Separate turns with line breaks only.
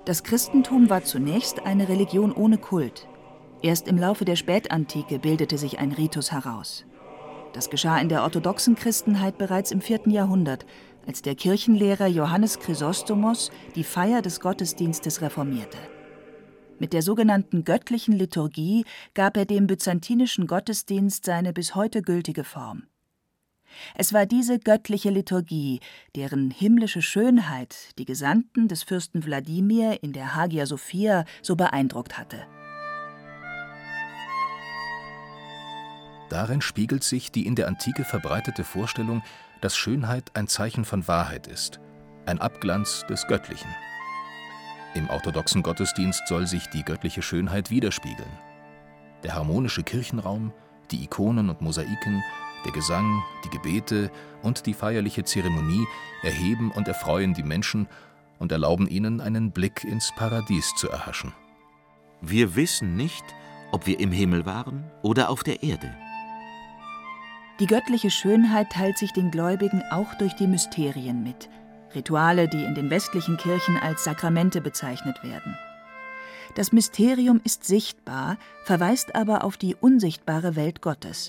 Das Christentum war zunächst eine Religion ohne Kult. Erst im Laufe der Spätantike bildete sich ein Ritus heraus. Das geschah in der orthodoxen Christenheit bereits im 4. Jahrhundert, als der Kirchenlehrer Johannes Chrysostomos die Feier des Gottesdienstes reformierte. Mit der sogenannten göttlichen Liturgie gab er dem byzantinischen Gottesdienst seine bis heute gültige Form. Es war diese göttliche Liturgie, deren himmlische Schönheit die Gesandten des Fürsten Wladimir in der Hagia Sophia so beeindruckt hatte.
Darin spiegelt sich die in der Antike verbreitete Vorstellung, dass Schönheit ein Zeichen von Wahrheit ist, ein Abglanz des Göttlichen. Im orthodoxen Gottesdienst soll sich die göttliche Schönheit widerspiegeln. Der harmonische Kirchenraum, die Ikonen und Mosaiken, der Gesang, die Gebete und die feierliche Zeremonie erheben und erfreuen die Menschen und erlauben ihnen, einen Blick ins Paradies zu erhaschen.
Wir wissen nicht, ob wir im Himmel waren oder auf der Erde.
Die göttliche Schönheit teilt sich den Gläubigen auch durch die Mysterien mit, Rituale, die in den westlichen Kirchen als Sakramente bezeichnet werden. Das Mysterium ist sichtbar, verweist aber auf die unsichtbare Welt Gottes.